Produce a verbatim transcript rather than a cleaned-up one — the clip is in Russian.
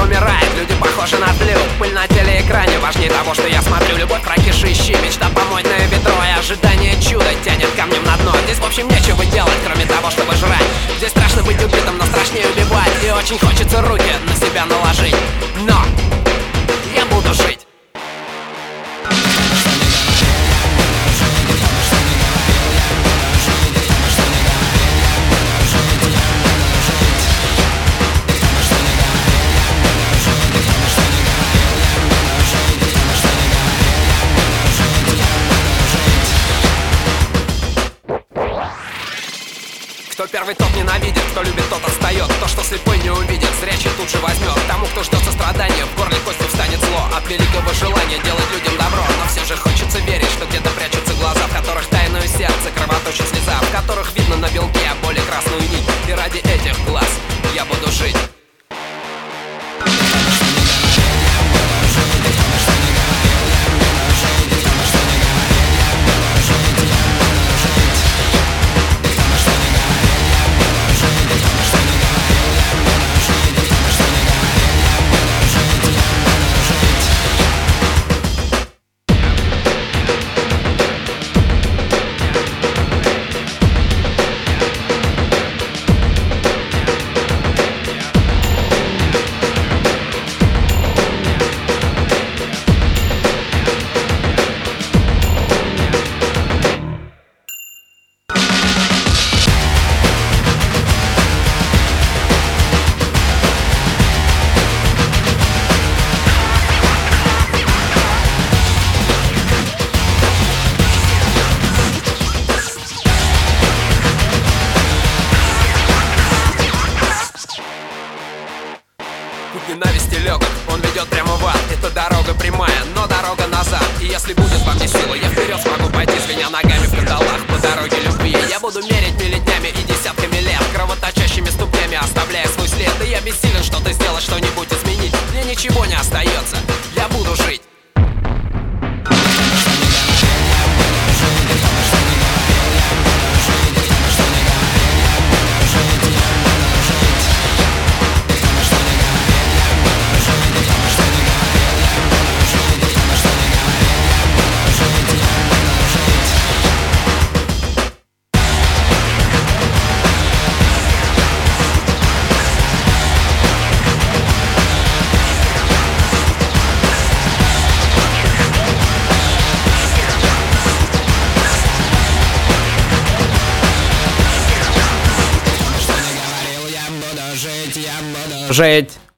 умирает, люди похожи на тлю. Пыль на телеэкране важнее того, что я смотрю. Любовь, прокиши, мечта помочь на ведро. И ожидание чуда тянет камнем на дно. Здесь в общем нечего делать, кроме того, чтобы жрать. Здесь страшно быть убитым, но страшнее убивать. И очень хочется руки на себя наложить. Но я буду жить. Кто первый, тот ненавидит, кто любит, тот отстает. То, что слепой не увидит, зрячий тут же возьмет. Тому, кто ждет сострадания, в горле костью встанет зло от великого желания делать людям добро. Но все же хочется верить, что где-то прячутся глаза, в которых тайное сердце кровоточит слеза, в которых видно на белке боли красную нить. И ради этих глаз я буду жить. Путь ненависти легок, он ведет прямо в ад. Это дорога прямая, но дорога назад. И если будет во мне сила, я вперед смогу пойти, звеня ногами в кандалах по дороге любви. Я буду мерить миллетнями и десятками лет, кровоточащими ступнями оставляя свой след. И я бессилен что-то сделать, что-нибудь изменить. Мне ничего не остается, я буду жить. Жить, я буду Жить.